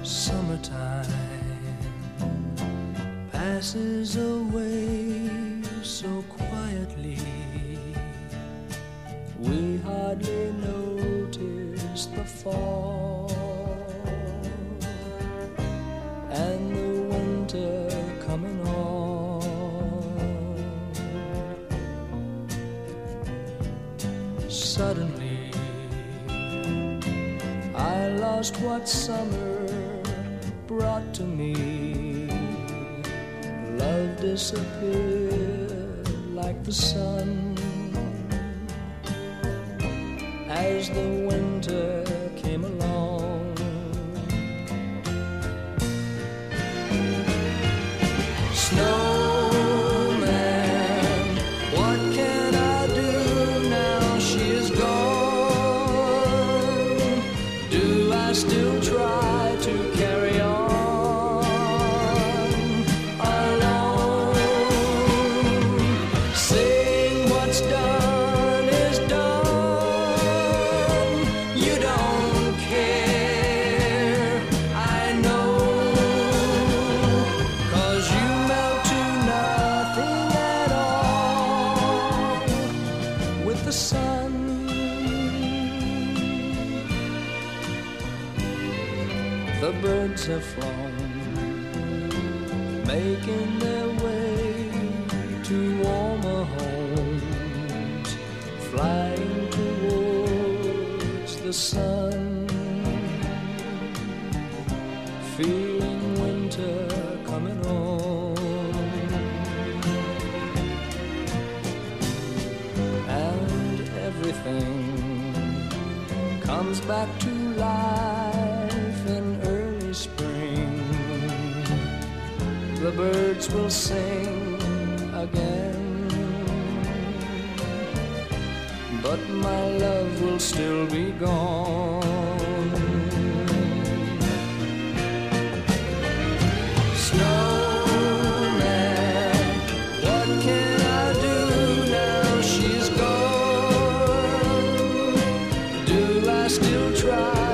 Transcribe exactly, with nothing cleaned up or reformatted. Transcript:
Summertime passes away so quietly, we hardly notice the fall, and the winter coming on. Suddenly I lost what summer brought to me. Love disappeared like the sun as the winter came along. Snowman, what can I do now she is gone? Do I still try to carry on? The sun, the birds have flown, making their way to warmer homes, flying towards the sun, feeling winter coming on. Everything comes back to life in early spring. The birds will sing again, but my love will still be gone. Snowman, what can I do now she's gone? I still try